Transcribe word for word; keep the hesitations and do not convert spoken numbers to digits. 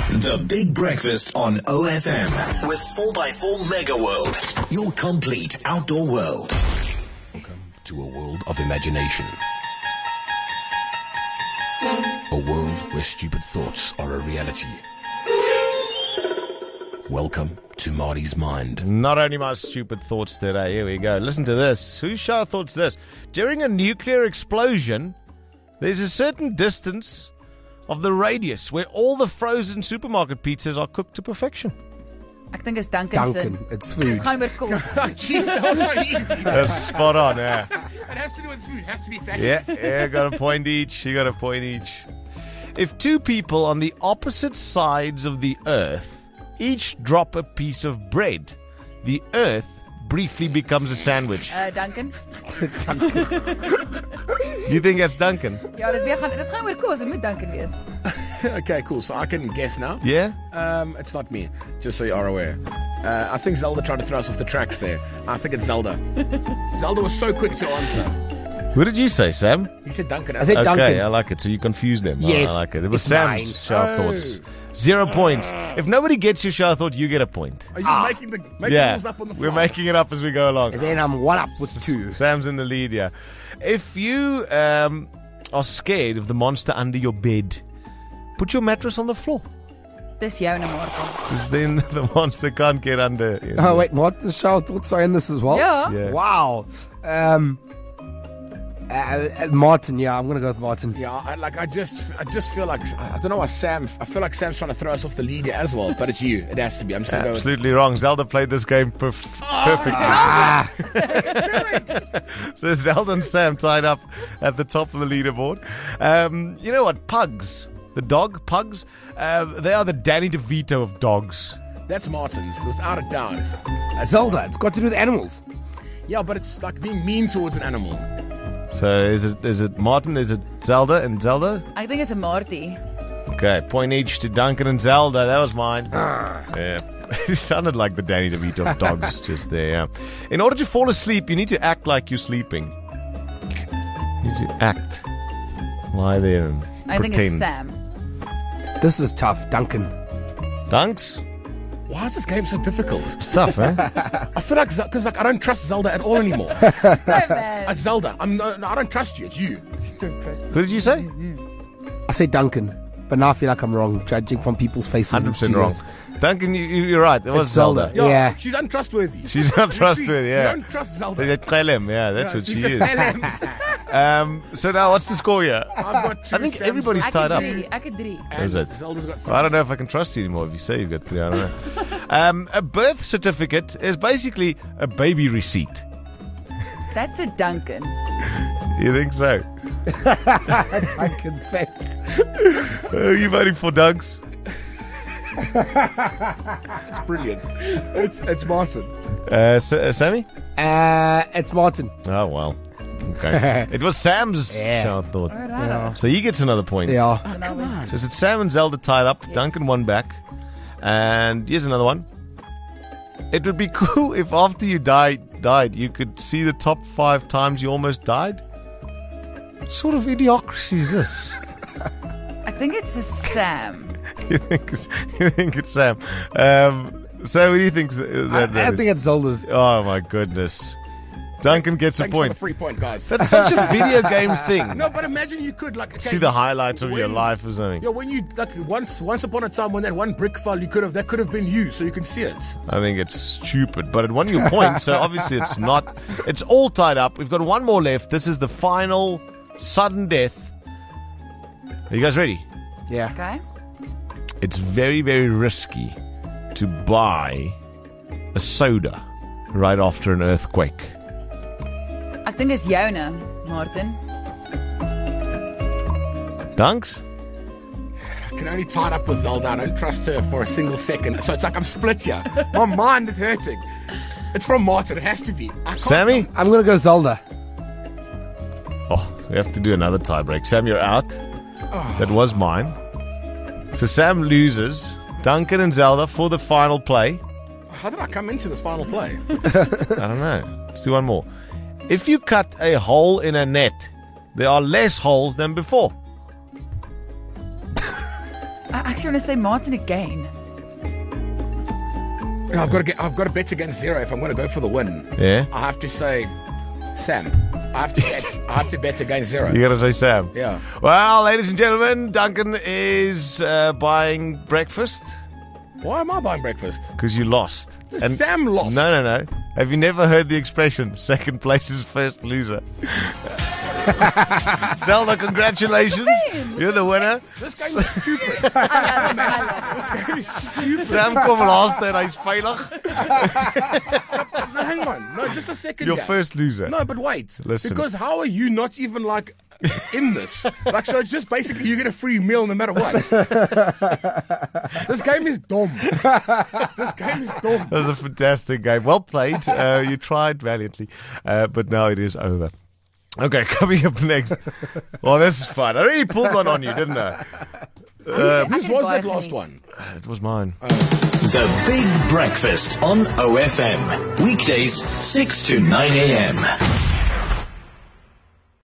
The Big Breakfast on O F M with four by four Mega World, your complete outdoor world. Welcome to a world of imagination. A world where stupid thoughts are a reality. Welcome to Marty's mind. Not only my stupid thoughts today. Here we go. Listen to this. Whose shower thought's this? During a nuclear explosion, there's a certain distance of the radius where all the frozen supermarket pizzas are cooked to perfection. Ek dink is Duncan se. Duncan, it's food. Gaan oor kos. Jeez, that was so easy. That's spot on, yeah. It has to do with food. It has to be fatty. Yeah, yeah, got a point each. You got a point each. If two people on the opposite sides of the earth each drop a piece of bread, the earth briefly becomes a sandwich. Uh, Duncan. You think that's Duncan? Ja, dit weer gaan dit gaan oor kos, dit moet Duncan wees. Okay, cool. So I can guess now. Yeah? Um, it's not me, just so you are aware. Uh, I think Zelda tried to throw us off the tracks there. I think it's Zelda. Zelda was so quick to answer. What did you say, Sam? He said Duncan. I said Okay, Duncan. I like it. So you confuse them. Yes, I like it. It was it's Sam's mine. shower Oh. thoughts. Zero points. If nobody gets your shower thought, you get a point. Are you just making the making Yeah, rules up on the fly? we're making it up as we go along. And then I'm one up with two. Sam's in the lead, yeah. If you um, are scared of the monster under your bed, put your mattress on the floor. Dis joune Martin. 'Cause then the monster can't get under. you know. Oh, wait, what? The shower thoughts are in this as well? Ja. Yeah. Wow. Um, uh, uh, Martin, yeah, I'm going to go with Martin. Yeah, I, like I just, I just feel like I don't know why Sam. I feel like Sam's trying to throw us off the lead here as well, but it's you. It has to be. I'm just gonna go with Absolutely wrong. Zelda played this game perf- perfectly. Ah, So Zelda and Sam tied up at the top of the leaderboard. Um, you know what? Pugs. The dog, pugs, uh, they are the Danny DeVito of dogs. that's Martin's, without a doubt. Zelda, it's got to do with animals. Yeah, but it's like being mean towards an animal. So is it is it Martin? Is it Zelda and Zelda? Ek dink is 'n Martie. Okay, point each to Duncan and Zelda. That was mine. Yeah. It sounded like the Danny DeVito of dogs just there, yeah. In order to fall asleep, you need to act like you're sleeping. You need to act. Lie there and Ek dink pretend. is Sam. This is tough, Duncan. Dunks? Why is this game so difficult? It's tough, eh? I feel like because like I don't trust Zelda at all anymore. No man. It's Zelda. I'm no, no, I don't trust you. It's you. Don't trust me. Who did you say? I say Duncan, but now I feel like I'm wrong, judging from people's faces. one hundred percent wrong. Duncan, you, you- you're right. It was It's Zelda. Zelda. Yeah. She's untrustworthy. She's not You trustworthy, see, yeah. You don't trust Zelda. They tell him, yeah, that's Yeah, what she's she a is. felon. Um, so now, what's the score here? I've got two. I think Sam's everybody's got tied up. Drie, ek het drie. and Is it? Zelda's got I don't know if I can trust you anymore if you say you've got three. I don't know. um, a birth certificate is basically a baby receipt. That's a Duncan. You think so? Duncan's face. Are you voting for Dunks? It's brilliant. It's it's Martin. Uh, S- uh, Sammy? Uh, it's Martin. Oh, well. Okay. It was Sam's Yeah. shower thought. Alright. So he gets another point. Yeah. Come on. So it's Sam and Zelda tied up. Duncan won back. And here's another one. It would be cool if after you died, died, you could see the top five times you almost died. What sort of idiocracy is this? Ek dink it's a Sam. you think it's, you think it's Sam? Um, so what do you think? That, I, that I is? think it's Zelda's. Oh my goodness! Duncan gets a Thanks for point. the free point, guys. That's such a video game thing. No, but imagine you could like okay, See the highlights of your when- life or something. Yeah, when you like once once upon a time when that one brick fell, you could have that could have been you, so you can see it. I think it's stupid, but it won you a point, so obviously it's not. It's all tied up. We've got one more left. This is the final sudden death. Are you guys ready? Yeah. Okay. It's very, very risky to buy a soda right after an earthquake. Ek dink is joune, Martin. Dunks? I can only tie it up with Zelda. I don't trust her for a single second. So it's like I'm split here. My mind is hurting. It's from Martin. It has to be. I can't- Sammy? I'm going to go Zelda. Oh, we have to do another tie break. Sam, you're out. That was mine. So Sam loses. Duncan and Zelda for the final play. How did I come into this final play? I don't know. Let's do one more. If you cut a hole in a net, there are less holes than before. I actually want to say Martin again. I've got to get. I've got to bet against zero if I'm going to go for the win. Yeah? I have to say, Sam. I have to bet. I have to bet against zero. You gotta say Sam. Yeah. Well, ladies and gentlemen, Duncan is uh, buying breakfast Why am I buying breakfast? because you lost. Sam lost. No, no, no. Have you never heard the expression, second place is first loser? Zelda, congratulations. You're the winner. This game is stupid. I love it. I love it. This game is stupid. Sam kom laaste en hy's veilig. No, hang on. No, just a second. You're guy. first loser. No, but wait. Listen. Because how are you not even like in this? Like, so it's just basically you get a free meal no matter what. This game is dumb. This game is dumb. That was a fantastic game. Well played. Uh, you tried valiantly, uh, but now it is over. Okay, coming up next. Oh, this is fun. I really pulled one on you, didn't I? Uh, Whose can was buy that it last for me. one? it was mine. The Big Breakfast on O F M. Weekdays, six to nine a.m.